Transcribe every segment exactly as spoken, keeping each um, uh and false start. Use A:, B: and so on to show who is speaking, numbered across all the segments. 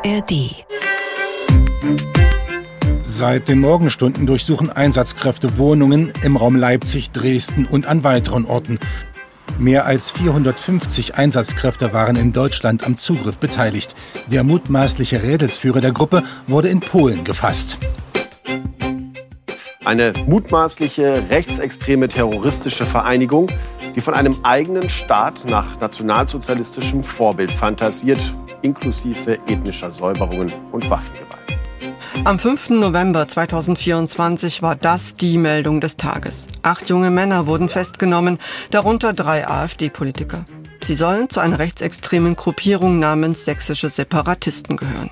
A: R D.
B: Seit den Morgenstunden durchsuchen Einsatzkräfte Wohnungen im Raum Leipzig, Dresden und an weiteren Orten. Mehr als vierhundertfünfzig Einsatzkräfte waren in Deutschland am Zugriff beteiligt. Der mutmaßliche Rädelsführer der Gruppe wurde in Polen gefasst.
C: Eine mutmaßliche rechtsextreme terroristische Vereinigung, die von einem eigenen Staat nach nationalsozialistischem Vorbild fantasiert, inklusive ethnischer Säuberungen und Waffengewalt.
D: Am fünften November zweitausendvierundzwanzig war das die Meldung des Tages. Acht junge Männer wurden festgenommen, darunter drei AfD-Politiker. Sie sollen zu einer rechtsextremen Gruppierung namens Sächsische Separatisten gehören.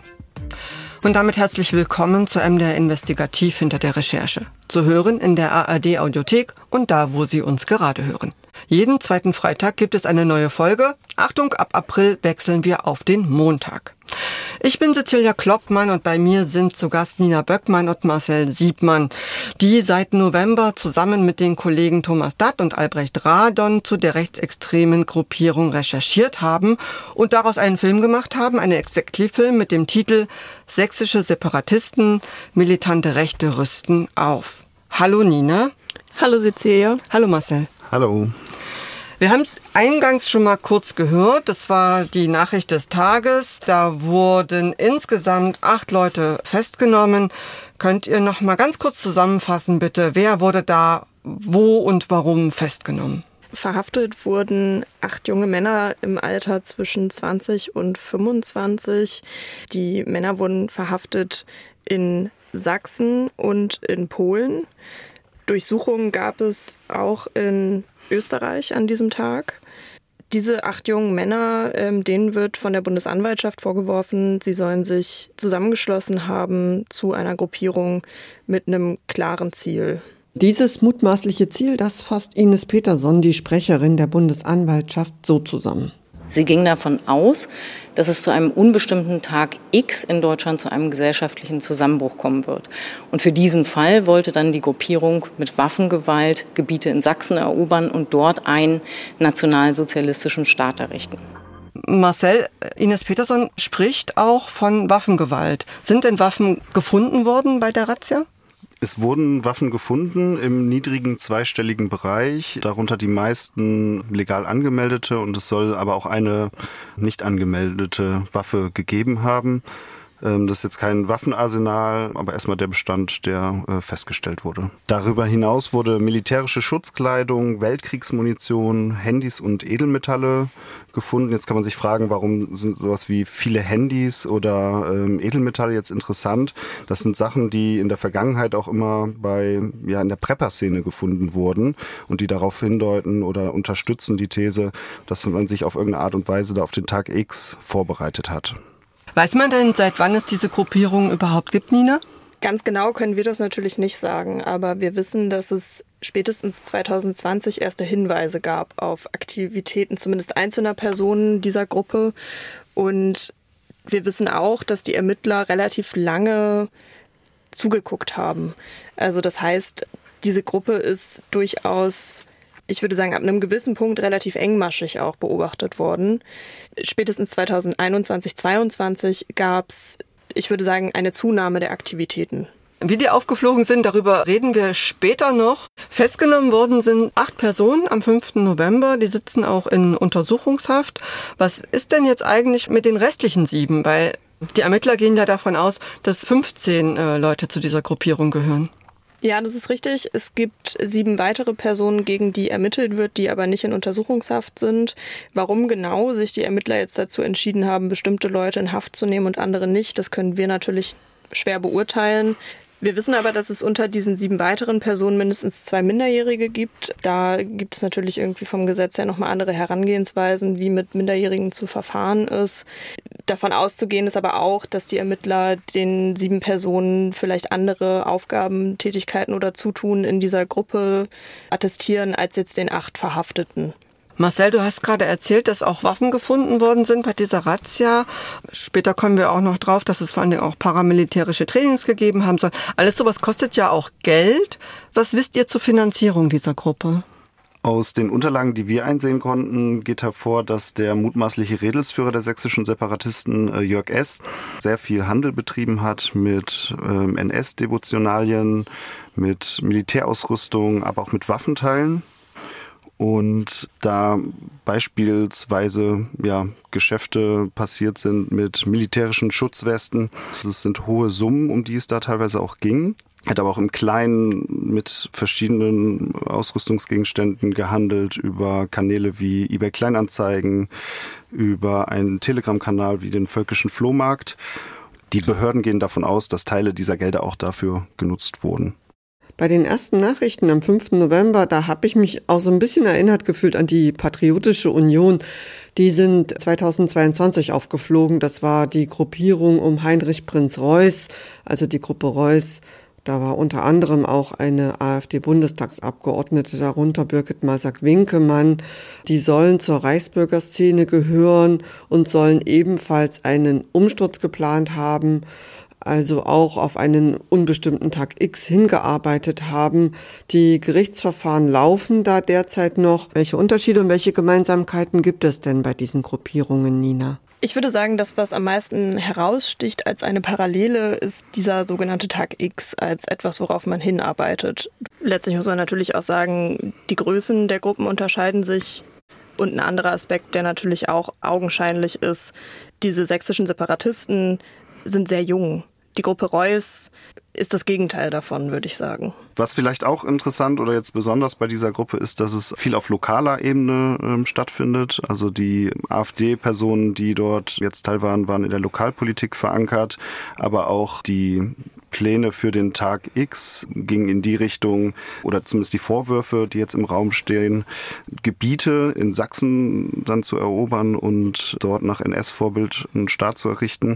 D: Und damit herzlich willkommen zu M D R Investigativ hinter der Recherche. Zu hören in der A R D-Audiothek und da, wo Sie uns gerade hören. Jeden zweiten Freitag gibt es eine neue Folge. Achtung, ab April wechseln wir auf den Montag. Ich bin Cecilia Kloppmann und bei mir sind zu Gast Nina Böckmann und Marcel Siebmann, die seit November zusammen mit den Kollegen Thomas Datt und Albrecht Radon zu der rechtsextremen Gruppierung recherchiert haben und daraus einen Film gemacht haben, einen Exactly-Film mit dem Titel Sächsische Separatisten, militante Rechte rüsten auf. Hallo Nina.
E: Hallo Cecilia.
D: Hallo Marcel.
F: Hallo.
D: Wir haben es eingangs schon mal kurz gehört. Das war die Nachricht des Tages. Da wurden insgesamt acht Leute festgenommen. Könnt ihr noch mal ganz kurz zusammenfassen, bitte? Wer wurde da wo und warum festgenommen?
E: Verhaftet wurden acht junge Männer im Alter zwischen zwanzig und fünfundzwanzig. Die Männer wurden verhaftet in Sachsen und in Polen. Durchsuchungen gab es auch in Österreich an diesem Tag. Diese acht jungen Männer, ähm, denen wird von der Bundesanwaltschaft vorgeworfen, sie sollen sich zusammengeschlossen haben zu einer Gruppierung mit einem klaren Ziel.
D: Dieses mutmaßliche Ziel, das fasst Ines Peterson, die Sprecherin der Bundesanwaltschaft, so zusammen.
G: Sie ging davon aus, dass es zu einem unbestimmten Tag X in Deutschland zu einem gesellschaftlichen Zusammenbruch kommen wird. Und für diesen Fall wollte dann die Gruppierung mit Waffengewalt Gebiete in Sachsen erobern und dort einen nationalsozialistischen Staat errichten.
D: Marcel, Ines Peterson spricht auch von Waffengewalt. Sind denn Waffen gefunden worden bei der Razzia?
F: Es wurden Waffen gefunden im niedrigen zweistelligen Bereich, darunter die meisten legal angemeldete, und es soll aber auch eine nicht angemeldete Waffe gegeben haben. Das ist jetzt kein Waffenarsenal, aber erstmal der Bestand, der äh, festgestellt wurde. Darüber hinaus wurde militärische Schutzkleidung, Weltkriegsmunition, Handys und Edelmetalle gefunden. Jetzt kann man sich fragen, warum sind sowas wie viele Handys oder ähm, Edelmetalle jetzt interessant? Das sind Sachen, die in der Vergangenheit auch immer bei ja in der Prepper-Szene gefunden wurden und die darauf hindeuten oder unterstützen die These, dass man sich auf irgendeine Art und Weise da auf den Tag X vorbereitet hat.
D: Weiß man denn, seit wann es diese Gruppierung überhaupt gibt, Nina?
E: Ganz genau können wir das natürlich nicht sagen, aber wir wissen, dass es spätestens zweitausendzwanzig erste Hinweise gab auf Aktivitäten zumindest einzelner Personen dieser Gruppe. Und wir wissen auch, dass die Ermittler relativ lange zugeguckt haben. Also das heißt, diese Gruppe ist durchaus, ich würde sagen, ab einem gewissen Punkt relativ engmaschig auch beobachtet worden. Spätestens zweitausendeinundzwanzig, zweiundzwanzig gab es, ich würde sagen, eine Zunahme der Aktivitäten.
D: Wie die aufgeflogen sind, darüber reden wir später noch. Festgenommen worden sind acht Personen am fünften November. Die sitzen auch in Untersuchungshaft. Was ist denn jetzt eigentlich mit den restlichen sieben? Weil die Ermittler gehen ja davon aus, dass fünfzehn äh, Leute zu dieser Gruppierung gehören.
E: Ja, das ist richtig. Es gibt sieben weitere Personen, gegen die ermittelt wird, die aber nicht in Untersuchungshaft sind. Warum genau sich die Ermittler jetzt dazu entschieden haben, bestimmte Leute in Haft zu nehmen und andere nicht, das können wir natürlich schwer beurteilen. Wir wissen aber, dass es unter diesen sieben weiteren Personen mindestens zwei Minderjährige gibt. Da gibt es natürlich irgendwie vom Gesetz her nochmal andere Herangehensweisen, wie mit Minderjährigen zu verfahren ist. Davon auszugehen ist aber auch, dass die Ermittler den sieben Personen vielleicht andere Aufgaben, Tätigkeiten oder Zutun in dieser Gruppe attestieren, als jetzt den acht Verhafteten.
D: Marcel, du hast gerade erzählt, dass auch Waffen gefunden worden sind bei dieser Razzia. Später kommen wir auch noch drauf, dass es vor allem auch paramilitärische Trainings gegeben haben soll. Alles sowas kostet ja auch Geld. Was wisst ihr zur Finanzierung dieser Gruppe?
F: Aus den Unterlagen, die wir einsehen konnten, geht hervor, dass der mutmaßliche Redelsführer der sächsischen Separatisten, äh, Jörg S., sehr viel Handel betrieben hat mit ähm, N S-Devotionalien, mit Militärausrüstung, aber auch mit Waffenteilen. Und da beispielsweise ja, Geschäfte passiert sind mit militärischen Schutzwesten, das sind hohe Summen, um die es da teilweise auch ging. Er hat aber auch im Kleinen mit verschiedenen Ausrüstungsgegenständen gehandelt, über Kanäle wie eBay Kleinanzeigen, über einen Telegram-Kanal wie den Völkischen Flohmarkt. Die Behörden gehen davon aus, dass Teile dieser Gelder auch dafür genutzt wurden.
D: Bei den ersten Nachrichten am fünften November, da habe ich mich auch so ein bisschen erinnert gefühlt an die Patriotische Union. Die sind zweitausendzweiundzwanzig aufgeflogen. Das war die Gruppierung um Heinrich Prinz Reuß, also die Gruppe Reuß. Da war unter anderem auch eine AfD-Bundestagsabgeordnete darunter, Birgit Masak-Winkemann. Die sollen zur Reichsbürgerszene gehören und sollen ebenfalls einen Umsturz geplant haben, also auch auf einen unbestimmten Tag X hingearbeitet haben. Die Gerichtsverfahren laufen da derzeit noch. Welche Unterschiede und welche Gemeinsamkeiten gibt es denn bei diesen Gruppierungen, Nina?
E: Ich würde sagen, das, was am meisten heraussticht als eine Parallele, ist dieser sogenannte Tag X als etwas, worauf man hinarbeitet. Letztlich muss man natürlich auch sagen, die Größen der Gruppen unterscheiden sich. Und ein anderer Aspekt, der natürlich auch augenscheinlich ist, diese sächsischen Separatisten sind sehr jung. Die Gruppe Reuß ist das Gegenteil davon, würde ich sagen.
F: Was vielleicht auch interessant oder jetzt besonders bei dieser Gruppe ist, dass es viel auf lokaler Ebene ähm, stattfindet. Also die AfD-Personen, die dort jetzt teil waren, waren in der Lokalpolitik verankert, aber auch die Pläne für den Tag X gingen in die Richtung, oder zumindest die Vorwürfe, die jetzt im Raum stehen, Gebiete in Sachsen dann zu erobern und dort nach N S-Vorbild einen Staat zu errichten.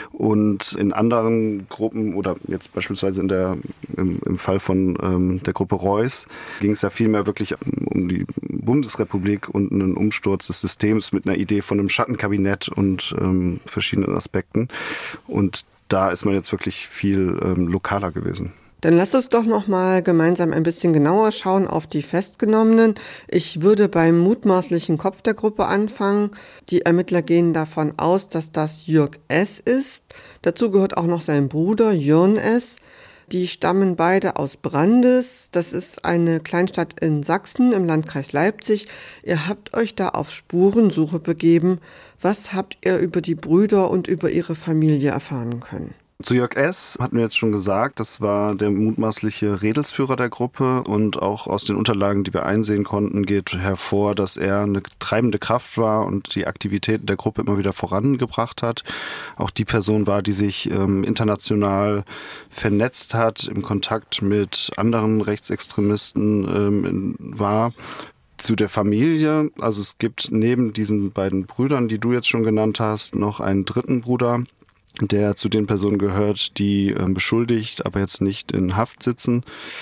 F: Und in anderen Gruppen oder jetzt beispielsweise in der, im, im Fall von ähm, der Gruppe Reuß ging es ja vielmehr wirklich um die Bundesrepublik und einen Umsturz des Systems mit einer Idee von einem Schattenkabinett und ähm, verschiedenen Aspekten. Und da ist man jetzt wirklich viel ähm, lokaler gewesen.
D: Dann lasst uns doch noch mal gemeinsam ein bisschen genauer schauen auf die Festgenommenen. Ich würde beim mutmaßlichen Kopf der Gruppe anfangen. Die Ermittler gehen davon aus, dass das Jörg S. ist. Dazu gehört auch noch sein Bruder Jörn S. Die stammen beide aus Brandes. Das ist eine Kleinstadt in Sachsen im Landkreis Leipzig. Ihr habt euch da auf Spurensuche begeben. Was habt ihr über die Brüder und über ihre Familie erfahren können?
F: Zu Jörg S. hatten wir jetzt schon gesagt, das war der mutmaßliche Redelsführer der Gruppe und auch aus den Unterlagen, die wir einsehen konnten, geht hervor, dass er eine treibende Kraft war und die Aktivitäten der Gruppe immer wieder vorangebracht hat. Auch die Person war, die sich ähm, international vernetzt hat, im Kontakt mit anderen Rechtsextremisten ähm, war. Zu der Familie, also es gibt neben diesen beiden Brüdern, die du jetzt schon genannt hast, noch einen dritten Bruder, der zu den Personen gehört, die äh, beschuldigt, aber jetzt nicht in Haft sitzen.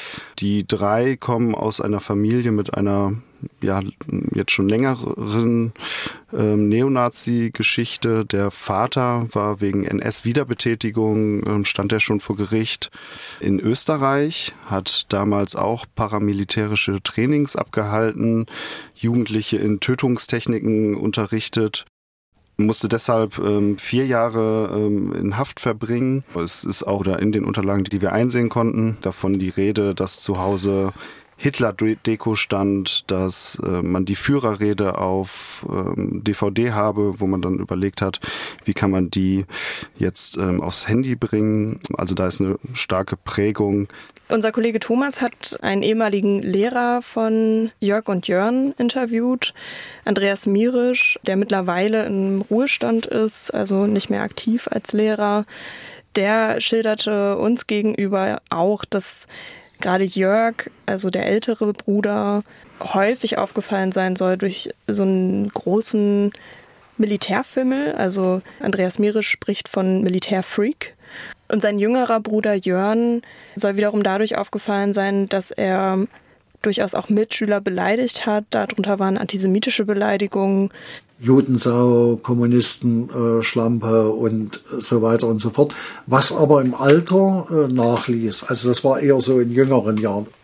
F: Die drei kommen aus einer Familie mit einer ja jetzt schon längeren äh, Neonazi-Geschichte. Der Vater war wegen N S-Wiederbetätigung, äh, stand er schon vor Gericht in Österreich, hat damals auch paramilitärische Trainings abgehalten, Jugendliche in Tötungstechniken unterrichtet. Musste deshalb ähm, vier Jahre ähm, in Haft verbringen. Es ist auch da in den Unterlagen, die wir einsehen konnten, davon die Rede, dass zu Hause Hitler-Deko stand, dass äh, man die Führerrede auf ähm, D V D habe, wo man dann überlegt hat, wie kann man die jetzt ähm, aufs Handy bringen. Also da ist eine starke Prägung.
E: Unser Kollege Thomas hat einen ehemaligen Lehrer von Jörg und Jörn interviewt, Andreas Mierisch, der mittlerweile im Ruhestand ist, also nicht mehr aktiv als Lehrer. Der schilderte uns gegenüber auch, dass gerade Jörg, also der ältere Bruder, häufig aufgefallen sein soll durch so einen großen Militärfimmel. Also Andreas Mierisch spricht von Militärfreak. Und sein jüngerer Bruder Jörn soll wiederum dadurch aufgefallen sein, dass er durchaus auch Mitschüler beleidigt hat. Darunter waren antisemitische Beleidigungen.
A: Judensau, Kommunisten, äh, Schlampe und so weiter und so fort. Was aber im Alter äh, nachließ. Also das war eher so in jüngeren Jahren.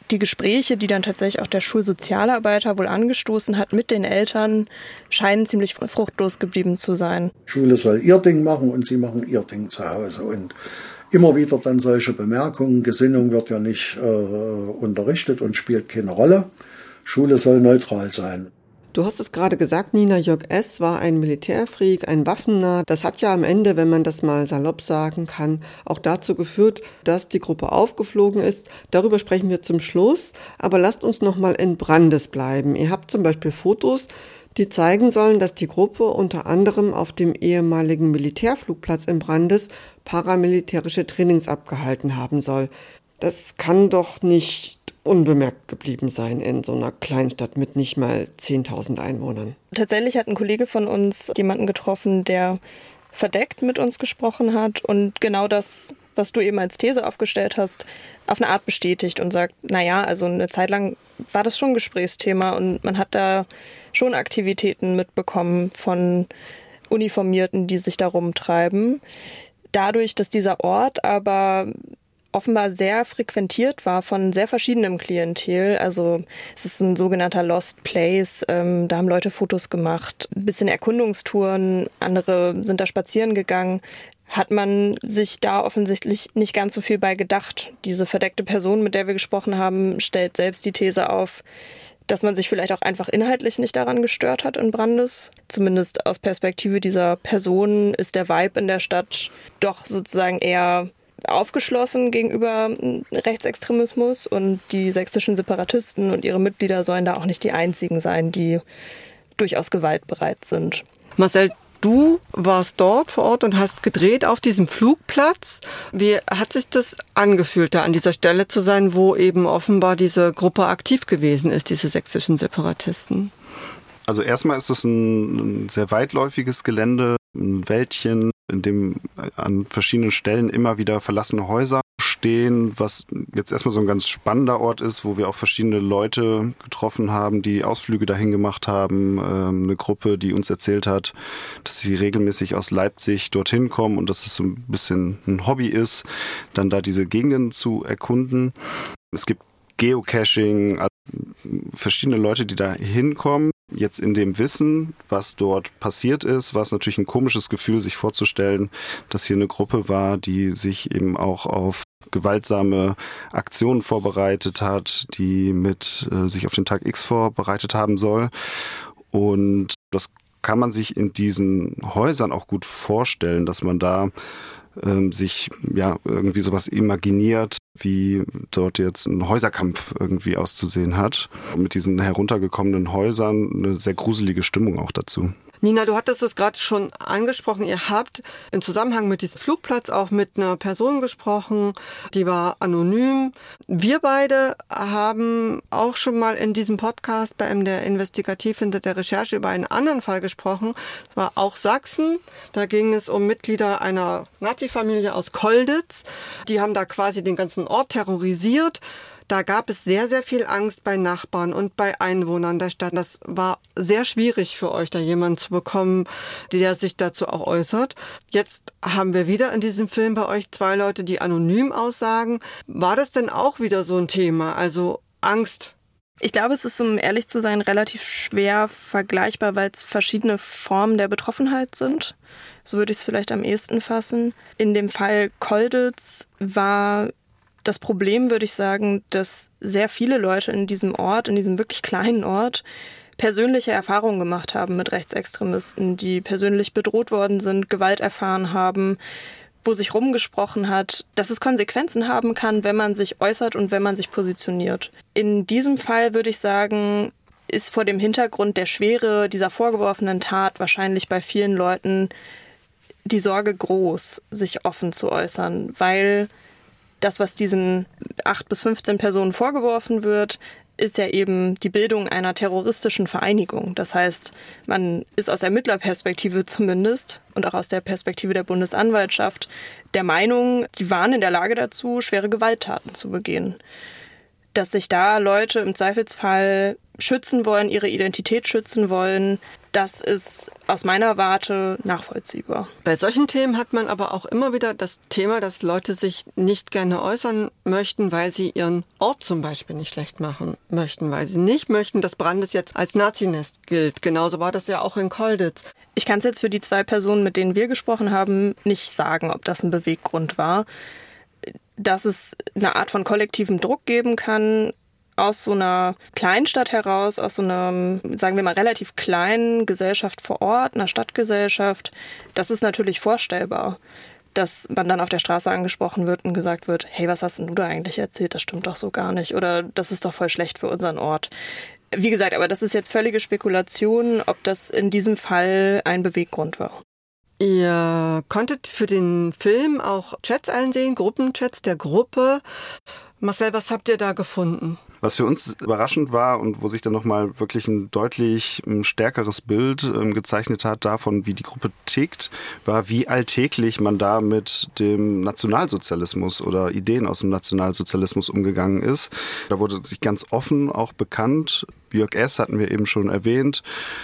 E: Die Gespräche, die dann tatsächlich auch der Schulsozialarbeiter wohl angestoßen hat mit den Eltern, scheinen ziemlich fruchtlos geblieben zu sein.
A: Schule soll ihr Ding machen und sie machen ihr Ding zu Hause. Und immer wieder dann solche Bemerkungen, Gesinnung wird ja nicht äh, unterrichtet und spielt keine Rolle. Schule soll neutral sein.
D: Du hast es gerade gesagt, Nina, Jörg S. war ein Militärfreak, ein Waffennah. Das hat ja am Ende, wenn man das mal salopp sagen kann, auch dazu geführt, dass die Gruppe aufgeflogen ist. Darüber sprechen wir zum Schluss. Aber lasst uns noch mal in Brandes bleiben. Ihr habt zum Beispiel Fotos, die zeigen sollen, dass die Gruppe unter anderem auf dem ehemaligen Militärflugplatz in Brandes paramilitärische Trainings abgehalten haben soll. Das kann doch nicht unbemerkt geblieben sein in so einer Kleinstadt mit nicht mal zehntausend Einwohnern.
E: Tatsächlich hat ein Kollege von uns jemanden getroffen, der verdeckt mit uns gesprochen hat und genau das, was du eben als These aufgestellt hast, auf eine Art bestätigt und sagt, naja, also eine Zeit lang war das schon ein Gesprächsthema und man hat da schon Aktivitäten mitbekommen von Uniformierten, die sich da rumtreiben. Dadurch, dass dieser Ort aber offenbar sehr frequentiert war von sehr verschiedenem Klientel. Also es ist ein sogenannter Lost Place. Ähm, da haben Leute Fotos gemacht, ein bisschen Erkundungstouren, andere sind da spazieren gegangen. Hat man sich da offensichtlich nicht ganz so viel bei gedacht. Diese verdeckte Person, mit der wir gesprochen haben, stellt selbst die These auf, dass man sich vielleicht auch einfach inhaltlich nicht daran gestört hat in Brandes. Zumindest aus Perspektive dieser Person ist der Vibe in der Stadt doch sozusagen eher aufgeschlossen gegenüber Rechtsextremismus und die sächsischen Separatisten und ihre Mitglieder sollen da auch nicht die einzigen sein, die durchaus gewaltbereit sind.
D: Marcel, du warst dort vor Ort und hast gedreht auf diesem Flugplatz. Wie hat sich das angefühlt, da an dieser Stelle zu sein, wo eben offenbar diese Gruppe aktiv gewesen ist, diese sächsischen Separatisten?
F: Also erstmal ist es ein, ein sehr weitläufiges Gelände, ein Wäldchen, in dem an verschiedenen Stellen immer wieder verlassene Häuser stehen, was jetzt erstmal so ein ganz spannender Ort ist, wo wir auch verschiedene Leute getroffen haben, die Ausflüge dahin gemacht haben. Ähm, eine Gruppe, die uns erzählt hat, dass sie regelmäßig aus Leipzig dorthin kommen und dass es so ein bisschen ein Hobby ist, dann da diese Gegenden zu erkunden. Es gibt Geocaching, also verschiedene Leute, die da hinkommen, jetzt in dem Wissen, was dort passiert ist, war es natürlich ein komisches Gefühl, sich vorzustellen, dass hier eine Gruppe war, die sich eben auch auf gewaltsame Aktionen vorbereitet hat, die mit äh, sich auf den Tag X vorbereitet haben soll. Und das kann man sich in diesen Häusern auch gut vorstellen, dass man da ähm, sich ja irgendwie sowas imaginiert, wie dort jetzt ein Häuserkampf irgendwie auszusehen hat. Und mit diesen heruntergekommenen Häusern eine sehr gruselige Stimmung auch dazu.
D: Nina, du hattest es gerade schon angesprochen. Ihr habt im Zusammenhang mit diesem Flugplatz auch mit einer Person gesprochen, die war anonym. Wir beide haben auch schon mal in diesem Podcast bei M D R Investigativ hinter der Recherche über einen anderen Fall gesprochen. Das war auch Sachsen. Da ging es um Mitglieder einer Nazi-Familie aus Kolditz. Die haben da quasi den ganzen Ort terrorisiert. Da gab es sehr, sehr viel Angst bei Nachbarn und bei Einwohnern der Stadt. Das war sehr schwierig für euch, da jemanden zu bekommen, der sich dazu auch äußert. Jetzt haben wir wieder in diesem Film bei euch zwei Leute, die anonym aussagen. War das denn auch wieder so ein Thema, also Angst?
E: Ich glaube, es ist, um ehrlich zu sein, relativ schwer vergleichbar, weil es verschiedene Formen der Betroffenheit sind. So würde ich es vielleicht am ehesten fassen. In dem Fall Kolditz war das Problem, würde ich sagen, dass sehr viele Leute in diesem Ort, in diesem wirklich kleinen Ort, persönliche Erfahrungen gemacht haben mit Rechtsextremisten, die persönlich bedroht worden sind, Gewalt erfahren haben, wo sich rumgesprochen hat, dass es Konsequenzen haben kann, wenn man sich äußert und wenn man sich positioniert. In diesem Fall würde ich sagen, ist vor dem Hintergrund der Schwere dieser vorgeworfenen Tat wahrscheinlich bei vielen Leuten die Sorge groß, sich offen zu äußern, weil das, was diesen acht bis fünfzehn Personen vorgeworfen wird, ist ja eben die Bildung einer terroristischen Vereinigung. Das heißt, man ist aus Ermittlerperspektive zumindest und auch aus der Perspektive der Bundesanwaltschaft der Meinung, die waren in der Lage dazu, schwere Gewalttaten zu begehen. Dass sich da Leute im Zweifelsfall schützen wollen, ihre Identität schützen wollen, Das ist aus meiner Warte nachvollziehbar.
D: Bei solchen Themen hat man aber auch immer wieder das Thema, dass Leute sich nicht gerne äußern möchten, weil sie ihren Ort zum Beispiel nicht schlecht machen möchten, weil sie nicht möchten, dass Brandes jetzt als Nazinest gilt. Genauso war das ja auch in Colditz.
E: Ich kann es jetzt für die zwei Personen, mit denen wir gesprochen haben, nicht sagen, ob das ein Beweggrund war. Dass es eine Art von kollektivem Druck geben kann, aus so einer Kleinstadt heraus, aus so einer, sagen wir mal, relativ kleinen Gesellschaft vor Ort, einer Stadtgesellschaft, das ist natürlich vorstellbar, dass man dann auf der Straße angesprochen wird und gesagt wird, hey, was hast denn du da eigentlich erzählt? Das stimmt doch so gar nicht. Oder das ist doch voll schlecht für unseren Ort. Wie gesagt, aber das ist jetzt völlige Spekulation, ob das in diesem Fall ein Beweggrund war.
D: Ihr konntet für den Film auch Chats einsehen, Gruppenchats der Gruppe. Marcel, was habt ihr da gefunden?
F: Was für uns überraschend war und wo sich dann nochmal wirklich ein deutlich ein stärkeres Bild ähm, gezeichnet hat davon, wie die Gruppe tickt, war, wie alltäglich man da mit dem Nationalsozialismus oder Ideen aus dem Nationalsozialismus umgegangen ist. Da wurde sich ganz offen auch bekannt. Jörg S. hatten wir eben schon erwähnt,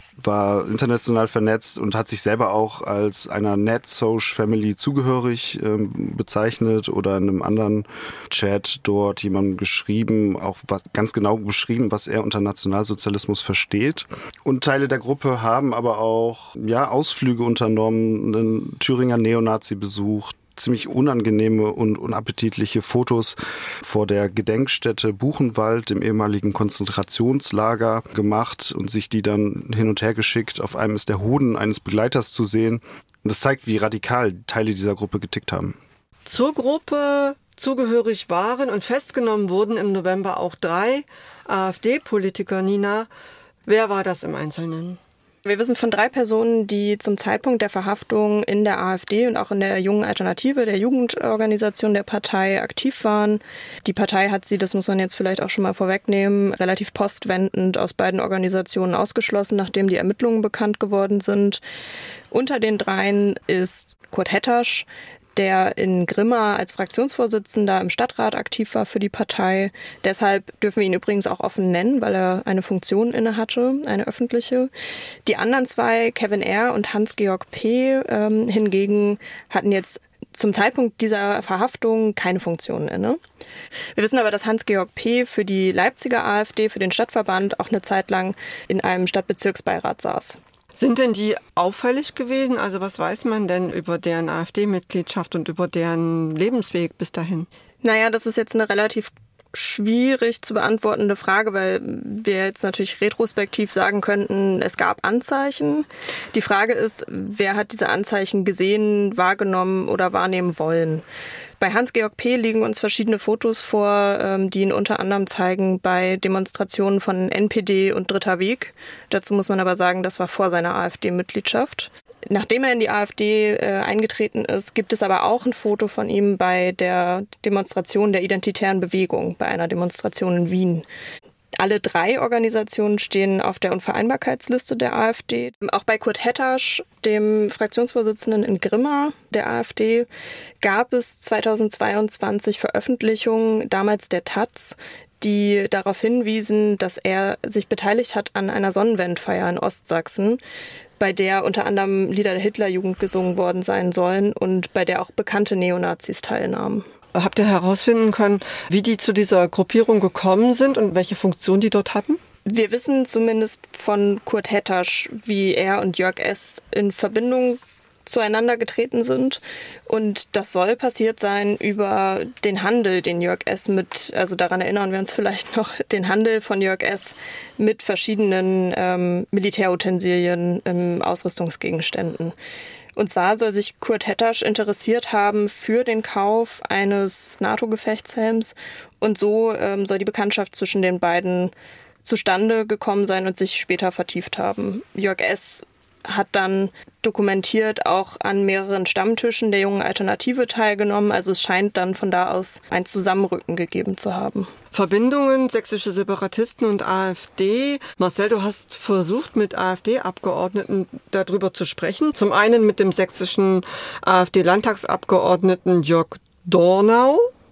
F: war international vernetzt und hat sich selber auch als einer Net-Social-Family zugehörig ähm, bezeichnet oder in einem anderen Chat dort jemandem geschrieben, auch was, ganz genau beschrieben, was er unter Nationalsozialismus versteht. Und Teile der Gruppe haben aber auch ja, Ausflüge unternommen, einen Thüringer Neonazi besucht, ziemlich unangenehme und unappetitliche Fotos vor der Gedenkstätte Buchenwald, dem ehemaligen Konzentrationslager, gemacht und sich die dann hin und her geschickt. Auf einem ist der Hoden eines Begleiters zu sehen. Und das zeigt, wie radikal Teile dieser Gruppe getickt haben.
D: Zur Gruppe zugehörig waren und festgenommen wurden im November auch drei AfD-Politiker. Nina, wer war das im Einzelnen?
E: Wir wissen von drei Personen, die zum Zeitpunkt der Verhaftung in der AfD und auch in der Jungen Alternative, der Jugendorganisation der Partei, aktiv waren. Die Partei hat sie, das muss man jetzt vielleicht auch schon mal vorwegnehmen, relativ postwendend aus beiden Organisationen ausgeschlossen, nachdem die Ermittlungen bekannt geworden sind. Unter den dreien ist Kurt Hettasch, der in Grimma als Fraktionsvorsitzender im Stadtrat aktiv war für die Partei. Deshalb dürfen wir ihn übrigens auch offen nennen, weil er eine Funktion inne hatte, eine öffentliche. Die anderen zwei, Kevin R. und Hans-Georg P., ähm, hingegen hatten jetzt zum Zeitpunkt dieser Verhaftung keine Funktion inne. Wir wissen aber, dass Hans-Georg P. für die Leipziger AfD, für den Stadtverband, auch eine Zeit lang in einem Stadtbezirksbeirat saß.
D: Sind denn die auffällig gewesen? Also was weiß man denn über deren AfD-Mitgliedschaft und über deren Lebensweg bis dahin?
E: Naja, das ist jetzt eine relativ schwierig zu beantwortende Frage, weil wir jetzt natürlich retrospektiv sagen könnten, es gab Anzeichen. Die Frage ist, wer hat diese Anzeichen gesehen, wahrgenommen oder wahrnehmen wollen? Bei Hans-Georg P. liegen uns verschiedene Fotos vor, die ihn unter anderem zeigen bei Demonstrationen von N P D und Dritter Weg. Dazu muss man aber sagen, das war vor seiner AfD-Mitgliedschaft. Nachdem er in die AfD äh, eingetreten ist, gibt es aber auch ein Foto von ihm bei der Demonstration der Identitären Bewegung, bei einer Demonstration in Wien. Alle drei Organisationen stehen auf der Unvereinbarkeitsliste der AfD. Auch bei Kurt Hettasch, dem Fraktionsvorsitzenden in Grimma der AfD, gab es zweitausendzweiundzwanzig Veröffentlichungen, damals der Taz, die darauf hinwiesen, dass er sich beteiligt hat an einer Sonnenwendfeier in Ostsachsen, bei der unter anderem Lieder der Hitlerjugend gesungen worden sein sollen und bei der auch bekannte Neonazis teilnahmen.
D: Habt ihr herausfinden können, wie die zu dieser Gruppierung gekommen sind und welche Funktion die dort hatten?
E: Wir wissen zumindest von Kurt Hettasch, wie er und Jörg S. in Verbindung zueinander getreten sind. Und das soll passiert sein über den Handel, den Jörg S. mit, also daran erinnern wir uns vielleicht noch, den Handel von Jörg S. mit verschiedenen ähm, Militärutensilien, ähm, Ausrüstungsgegenständen. Und zwar soll sich Kurt Hettasch interessiert haben für den Kauf eines NATO-Gefechtshelms. Und so ähm, soll die Bekanntschaft zwischen den beiden zustande gekommen sein und sich später vertieft haben. Jörg S. hat dann dokumentiert auch an mehreren Stammtischen der Jungen Alternative teilgenommen. Also es scheint dann von da aus ein Zusammenrücken gegeben zu haben.
D: Verbindungen, sächsische Separatisten und AfD. Marcel, du hast versucht, mit AfD-Abgeordneten darüber zu sprechen. Zum einen mit dem sächsischen AfD-Landtagsabgeordneten Jörg Dornau.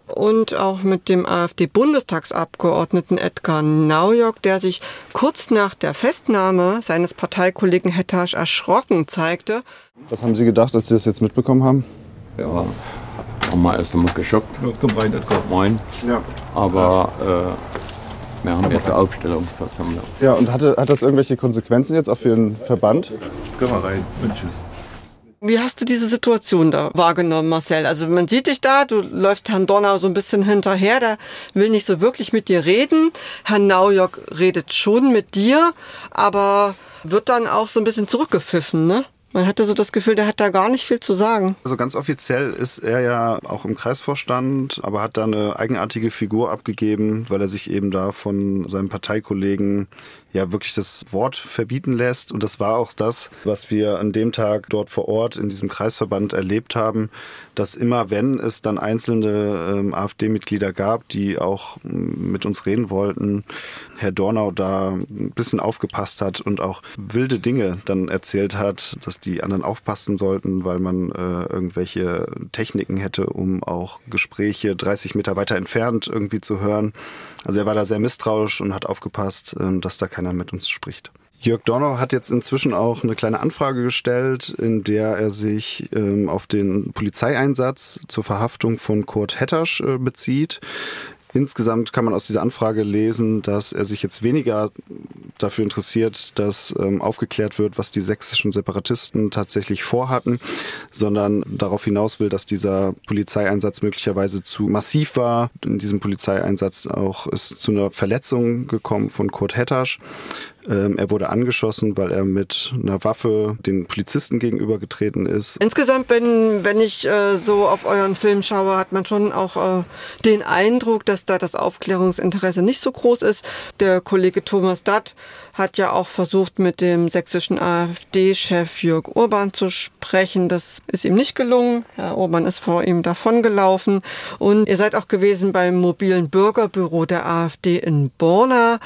D: und auch mit dem AfD-Bundestagsabgeordneten Edgar Naujok, der sich kurz nach der Festnahme seines Parteikollegen Hettasch erschrocken zeigte.
F: Was haben Sie gedacht, als Sie das jetzt mitbekommen haben?
H: Ja, haben wir erst einmal geschockt.
F: Ja, komm rein, Edgar.
H: Moin.
F: Ja.
H: Aber äh, wir haben jetzt eine Aufstellung. Was haben wir?
F: Ja, und hatte, hat das irgendwelche Konsequenzen jetzt auch für den Verband? Geh mal rein und tschüss.
D: Wie hast du diese Situation da wahrgenommen, Marcel? Also man sieht dich da, du läufst Herrn Dornau so ein bisschen hinterher, der will nicht so wirklich mit dir reden. Herr Naujok redet schon mit dir, aber wird dann auch so ein bisschen zurückgepfiffen, ne? Man hatte so das Gefühl, der hat da gar nicht viel zu sagen.
F: Also ganz offiziell ist er ja auch im Kreisvorstand, aber hat da eine eigenartige Figur abgegeben, weil er sich eben da von seinem Parteikollegen ja wirklich das Wort verbieten lässt. Und das war auch das, was wir an dem Tag dort vor Ort in diesem Kreisverband erlebt haben, dass immer, wenn es dann einzelne ähm, AfD-Mitglieder gab, die auch ähm, mit uns reden wollten, Herr Dornau da ein bisschen aufgepasst hat und auch wilde Dinge dann erzählt hat, dass die anderen aufpassen sollten, weil man äh, irgendwelche Techniken hätte, um auch Gespräche dreißig Meter weiter entfernt irgendwie zu hören. Also er war da sehr misstrauisch und hat aufgepasst, äh, dass da keiner mit uns spricht. Jörg Dornau hat jetzt inzwischen auch eine kleine Anfrage gestellt, in der er sich ähm, auf den Polizeieinsatz zur Verhaftung von Kurt Hettasch äh, bezieht. Insgesamt kann man aus dieser Anfrage lesen, dass er sich jetzt weniger dafür interessiert, dass ähm, aufgeklärt wird, was die sächsischen Separatisten tatsächlich vorhatten, sondern darauf hinaus will, dass dieser Polizeieinsatz möglicherweise zu massiv war. In diesem Polizeieinsatz auch ist zu einer Verletzung gekommen von Kurt Hettasch. Ähm, er wurde angeschossen, weil er mit einer Waffe den Polizisten gegenübergetreten ist.
D: Insgesamt, wenn, wenn ich äh, so auf euren Film schaue, hat man schon auch äh, den Eindruck, dass da das Aufklärungsinteresse nicht so groß ist. Der Kollege Thomas Datt hat ja auch versucht, mit dem sächsischen AfD-Chef Jörg Urban zu sprechen. Das ist ihm nicht gelungen. Herr Urban ist vor ihm davongelaufen. Und ihr seid auch gewesen beim mobilen Bürgerbüro der AfD in Borna.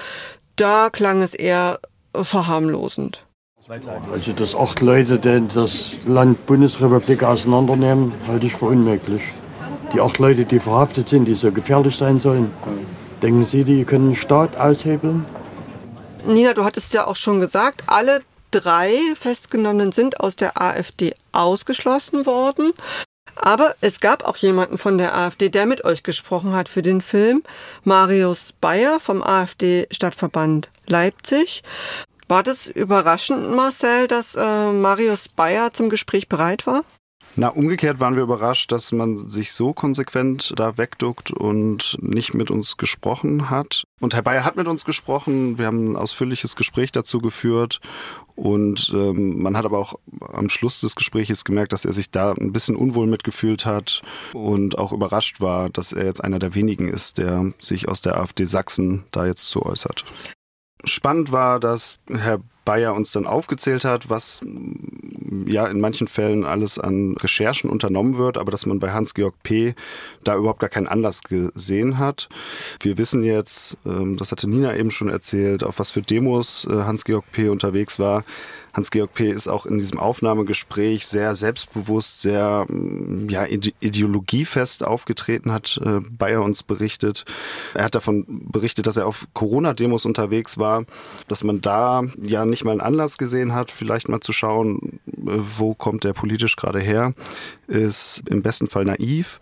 D: Da klang es eher verharmlosend.
I: Also, dass acht Leute das Land Bundesrepublik auseinandernehmen, halte ich für unmöglich. Die acht Leute, die verhaftet sind, die so gefährlich sein sollen, denken Sie, die können den Staat aushebeln?
D: Nina, du hattest ja auch schon gesagt, alle drei Festgenommenen sind aus der AfD ausgeschlossen worden. Aber es gab auch jemanden von der AfD, der mit euch gesprochen hat für den Film. Marius Bayer vom AfD-Stadtverband Leipzig. War das überraschend, Marcel, dass äh, Marius Bayer zum Gespräch bereit war?
F: Na, umgekehrt waren wir überrascht, dass man sich so konsequent da wegduckt und nicht mit uns gesprochen hat. Und Herr Bayer hat mit uns gesprochen. Wir haben ein ausführliches Gespräch dazu geführt. Und ähm, man hat aber auch am Schluss des Gesprächs gemerkt, dass er sich da ein bisschen unwohl mitgefühlt hat und auch überrascht war, dass er jetzt einer der wenigen ist, der sich aus der AfD Sachsen da jetzt so äußert. Spannend war, dass Herr Bayer uns dann aufgezählt hat, was ja in manchen Fällen alles an Recherchen unternommen wird, aber dass man bei Hans-Georg P. da überhaupt gar keinen Anlass gesehen hat. Wir wissen jetzt, das hatte Nina eben schon erzählt, auf was für Demos Hans-Georg P. unterwegs war. Hans-Georg P. ist auch in diesem Aufnahmegespräch sehr selbstbewusst, sehr ja, ideologiefest aufgetreten, hat äh, Bayer uns berichtet. Er hat davon berichtet, dass er auf Corona-Demos unterwegs war, dass man da ja nicht mal einen Anlass gesehen hat, vielleicht mal zu schauen, wo kommt der politisch gerade her, ist im besten Fall naiv.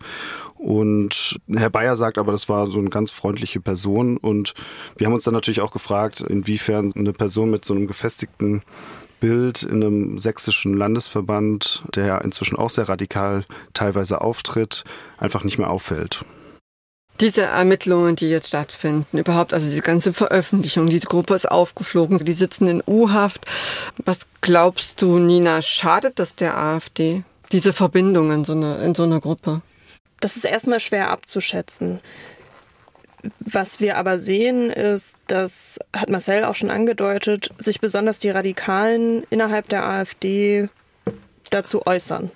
F: Und Herr Bayer sagt aber, das war so eine ganz freundliche Person. Und wir haben uns dann natürlich auch gefragt, inwiefern eine Person mit so einem gefestigten Bild in einem sächsischen Landesverband, der inzwischen auch sehr radikal teilweise auftritt, einfach nicht mehr auffällt.
D: Diese Ermittlungen, die jetzt stattfinden, überhaupt, also diese ganze Veröffentlichung, diese Gruppe ist aufgeflogen, die sitzen in U-Haft. Was glaubst du, Nina, schadet das der AfD, diese Verbindung in so einer, in so einer Gruppe?
E: Das ist erstmal schwer abzuschätzen. Was wir aber sehen, ist, das hat Marcel auch schon angedeutet, sich besonders die Radikalen innerhalb der AfD dazu äußern.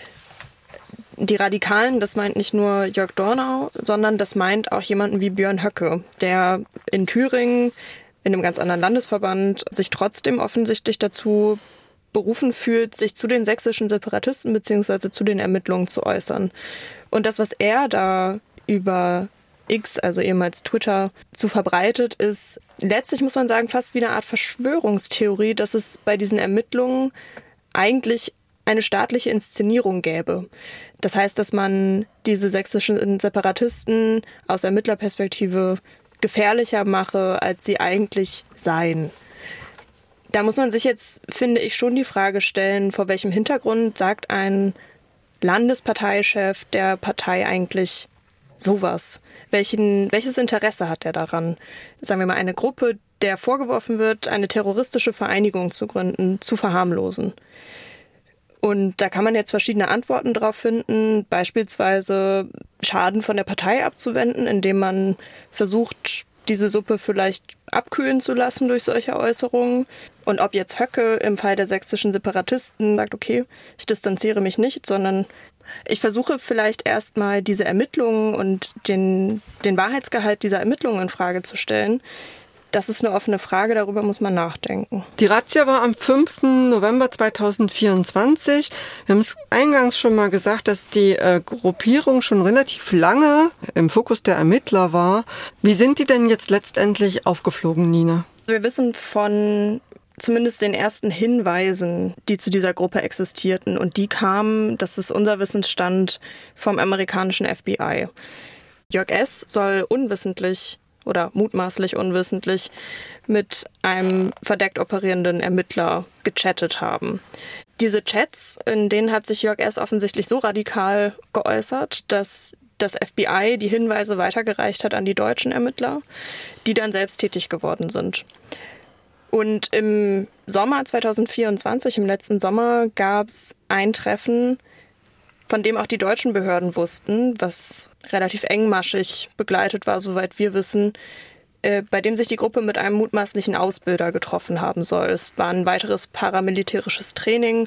E: Die Radikalen, das meint nicht nur Jörg Dornau, sondern das meint auch jemanden wie Björn Höcke, der in Thüringen, in einem ganz anderen Landesverband, sich trotzdem offensichtlich dazu berufen fühlt, sich zu den sächsischen Separatisten bzw. zu den Ermittlungen zu äußern. Und das, was er da über X, also ehemals Twitter, zu verbreitet, ist letztlich, muss man sagen, fast wie eine Art Verschwörungstheorie, dass es bei diesen Ermittlungen eigentlich eine staatliche Inszenierung gäbe. Das heißt, dass man diese sächsischen Separatisten aus Ermittlerperspektive gefährlicher mache, als sie eigentlich seien. Da muss man sich jetzt, finde ich, schon die Frage stellen, vor welchem Hintergrund sagt ein Landesparteichef der Partei eigentlich sowas? Welchen, welches Interesse hat er daran, sagen wir mal, eine Gruppe, der vorgeworfen wird, eine terroristische Vereinigung zu gründen, zu verharmlosen? Und da kann man jetzt verschiedene Antworten drauf finden, beispielsweise Schaden von der Partei abzuwenden, indem man versucht, diese Suppe vielleicht abkühlen zu lassen durch solche Äußerungen. Und ob jetzt Höcke im Fall der sächsischen Separatisten sagt, okay, ich distanziere mich nicht, sondern ich versuche vielleicht erstmal diese Ermittlungen und den, den Wahrheitsgehalt dieser Ermittlungen in Frage zu stellen. Das ist eine offene Frage, darüber muss man nachdenken.
D: Die Razzia war am fünften November zweitausendvierundzwanzig. Wir haben es eingangs schon mal gesagt, dass die äh, Gruppierung schon relativ lange im Fokus der Ermittler war. Wie sind die denn jetzt letztendlich aufgeflogen, Nina?
E: Wir wissen von zumindest den ersten Hinweisen, die zu dieser Gruppe existierten. Und die kamen, das ist unser Wissensstand, vom amerikanischen F B I. Jörg S. soll unwissentlich oder mutmaßlich unwissentlich mit einem verdeckt operierenden Ermittler gechattet haben. Diese Chats, in denen hat sich Jörg S. offensichtlich so radikal geäußert, dass das F B I die Hinweise weitergereicht hat an die deutschen Ermittler, die dann selbst tätig geworden sind. Und im Sommer zweitausendvierundzwanzig, im letzten Sommer, gab es ein Treffen, von dem auch die deutschen Behörden wussten, was relativ engmaschig begleitet war, soweit wir wissen, äh, bei dem sich die Gruppe mit einem mutmaßlichen Ausbilder getroffen haben soll. Es war ein weiteres paramilitärisches Training.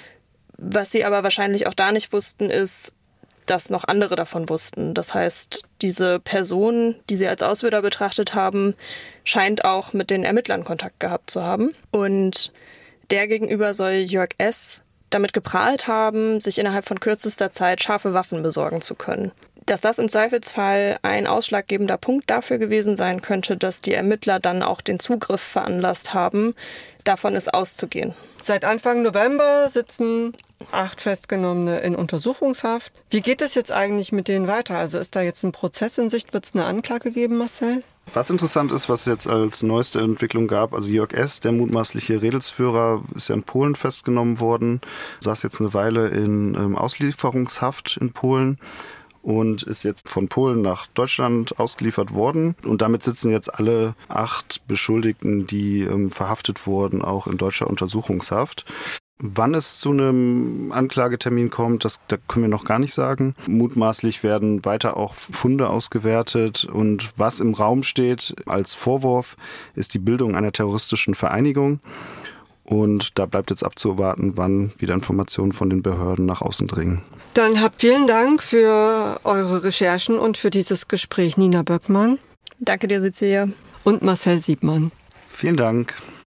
E: Was sie aber wahrscheinlich auch da nicht wussten, ist, dass noch andere davon wussten. Das heißt, diese Person, die sie als Ausbilder betrachtet haben, scheint auch mit den Ermittlern Kontakt gehabt zu haben. Und der gegenüber soll Jörg S. damit geprahlt haben, sich innerhalb von kürzester Zeit scharfe Waffen besorgen zu können. Dass das im Zweifelsfall ein ausschlaggebender Punkt dafür gewesen sein könnte, dass die Ermittler dann auch den Zugriff veranlasst haben, davon ist auszugehen.
D: Seit Anfang November sitzen acht Festgenommene in Untersuchungshaft. Wie geht es jetzt eigentlich mit denen weiter? Also ist da jetzt ein Prozess in Sicht? Wird es eine Anklage geben, Marcel?
F: Was interessant ist, was es jetzt als neueste Entwicklung gab, also Jörg S., der mutmaßliche Redelsführer, ist ja in Polen festgenommen worden, saß jetzt eine Weile in ähm, Auslieferungshaft in Polen und ist jetzt von Polen nach Deutschland ausgeliefert worden. Und damit sitzen jetzt alle acht Beschuldigten, die ähm, verhaftet wurden, auch in deutscher Untersuchungshaft. Wann es zu einem Anklagetermin kommt, das, das können wir noch gar nicht sagen. Mutmaßlich werden weiter auch Funde ausgewertet und was im Raum steht als Vorwurf, ist die Bildung einer terroristischen Vereinigung. Und da bleibt jetzt abzuwarten, wann wieder Informationen von den Behörden nach außen dringen.
D: Dann habt vielen Dank für eure Recherchen und für dieses Gespräch, Nina Böckmann.
E: Danke dir, Cecilia.
D: Und Marcel Siebmann.
F: Vielen Dank.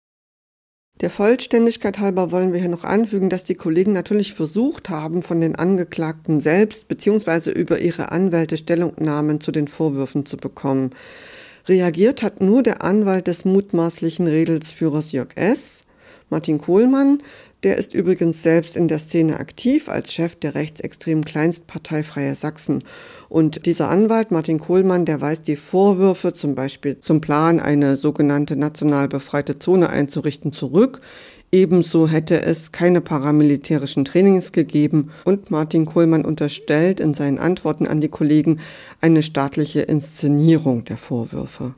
D: Der Vollständigkeit halber wollen wir hier noch anfügen, dass die Kollegen natürlich versucht haben, von den Angeklagten selbst bzw. über ihre Anwälte Stellungnahmen zu den Vorwürfen zu bekommen. Reagiert hat nur der Anwalt des mutmaßlichen Redelsführers Jörg S., Martin Kohlmann. Der ist übrigens selbst in der Szene aktiv als Chef der rechtsextremen Kleinstpartei Freie Sachsen. Und dieser Anwalt, Martin Kohlmann, der weist die Vorwürfe zum Beispiel zum Plan, eine sogenannte national befreite Zone einzurichten, zurück. Ebenso hätte es keine paramilitärischen Trainings gegeben. Und Martin Kohlmann unterstellt in seinen Antworten an die Kollegen eine staatliche Inszenierung der Vorwürfe.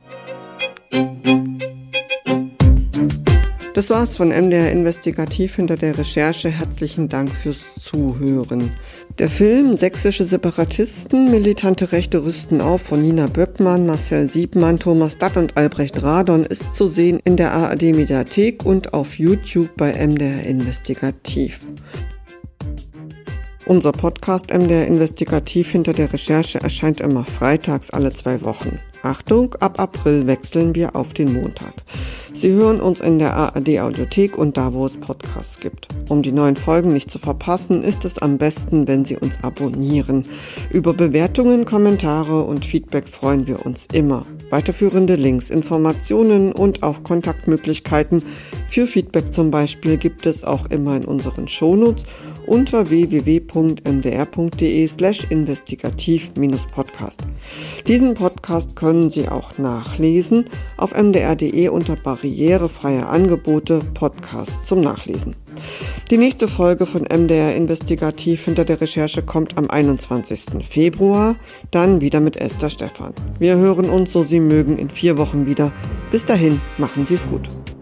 D: Das war's von M D R Investigativ hinter der Recherche. Herzlichen Dank fürs Zuhören. Der Film Sächsische Separatisten, militante Rechte rüsten auf von Nina Böckmann, Marcel Siebmann, Thomas Datt und Albrecht Radon ist zu sehen in der A R D Mediathek und auf YouTube bei M D R Investigativ. Unser Podcast M D R Investigativ hinter der Recherche erscheint immer freitags alle zwei Wochen. Achtung, ab April wechseln wir auf den Montag. Sie hören uns in der A R D Audiothek und da, wo es Podcasts gibt. Um die neuen Folgen nicht zu verpassen, ist es am besten, wenn Sie uns abonnieren. Über Bewertungen, Kommentare und Feedback freuen wir uns immer. Weiterführende Links, Informationen und auch Kontaktmöglichkeiten für Feedback zum Beispiel gibt es auch immer in unseren Shownotes unter w w w punkt m d r punkt d e slash investigativ Podcast. Diesen Podcast können Sie auch nachlesen auf m d r punkt d e unter barrierefreie Angebote Podcasts zum Nachlesen. Die nächste Folge von M D R Investigativ hinter der Recherche kommt am einundzwanzigsten Februar, dann wieder mit Esther Stephan. Wir hören uns, so Sie mögen, in vier Wochen wieder. Bis dahin, machen Sie es gut.